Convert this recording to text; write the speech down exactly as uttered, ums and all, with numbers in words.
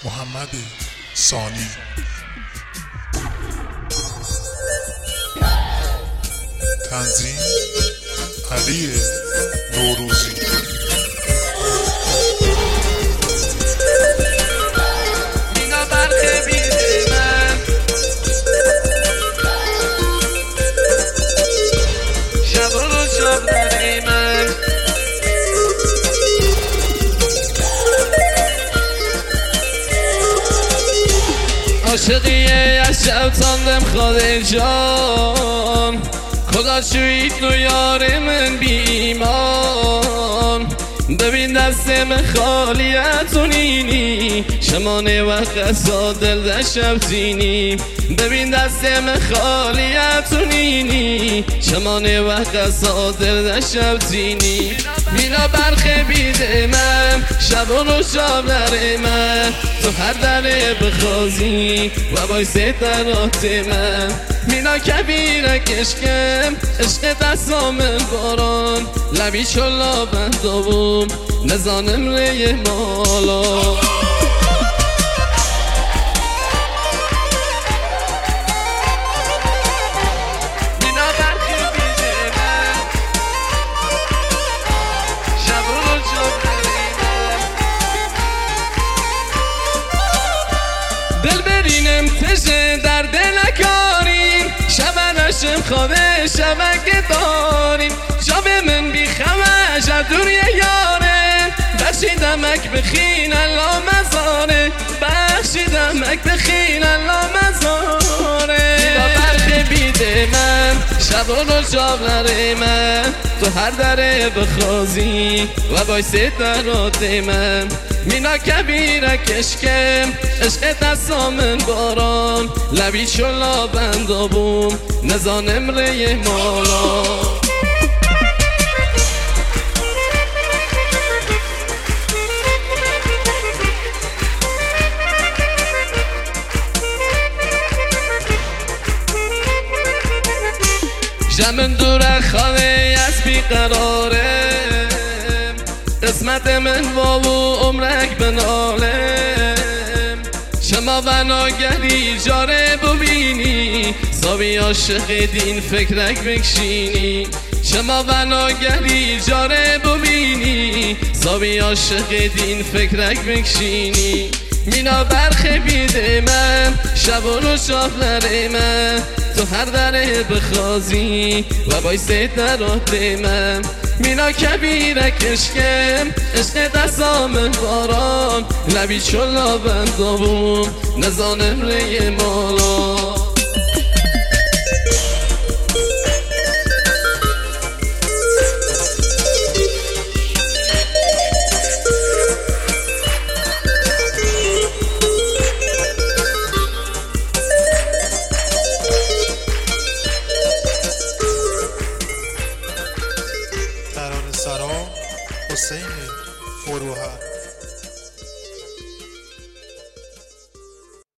محمد ثانی. تنظیم علی نوروزی. مینا برخ بیده من شب رو شب داره من عاشقیه از شب تاندم خاله جان خدا شوید نو یار من بی ایمان ببین دستم خالیتونینی شمانه و قصا دل در شب زینی ببین دستم خالیتونینی شمانه و قصا دل در شب زینی مینا برخ بیده من شب و رو شاب نره من تو هر دره بخوازی و بایسه درات من مینا کبیره کشکم عشق دستام باران لبی چلا بندابم نزانم ری مالا مینا برخی بیده من شب رو جاب نرینم دل برینم تشه در دل نکاریم شب نشم خوابه شبکه داریم شب من بی خمش ادور یه یاره بخشیدمک بخین الله مزاره بخشیدمک بخین الله مزاره مینا برخ بیده من شب و رو جاب نره من تو هر دره بخوازی و بایسه درات من مینا کبیره کشکم عشق دستامن باران لبی چلا بندابم نزانم ری مالا جمن دور خانه از بیقرارم قسمت من واو عمرک بنالم شما و ناگهی جاره ببینی زاوی عاشق دین فکرک بکشینی شما و ناگهی جاره ببینی زاوی عاشق دین فکرک بکشینی مینا برخ بیده من شب و رو شاب نره من تو هر دره بخوازی و بایسه درات من مینا کبیره کشکم عشق دستامن باران لبی چلا بندابم نزانم ری مالا ترانه سرا حسین فروهر.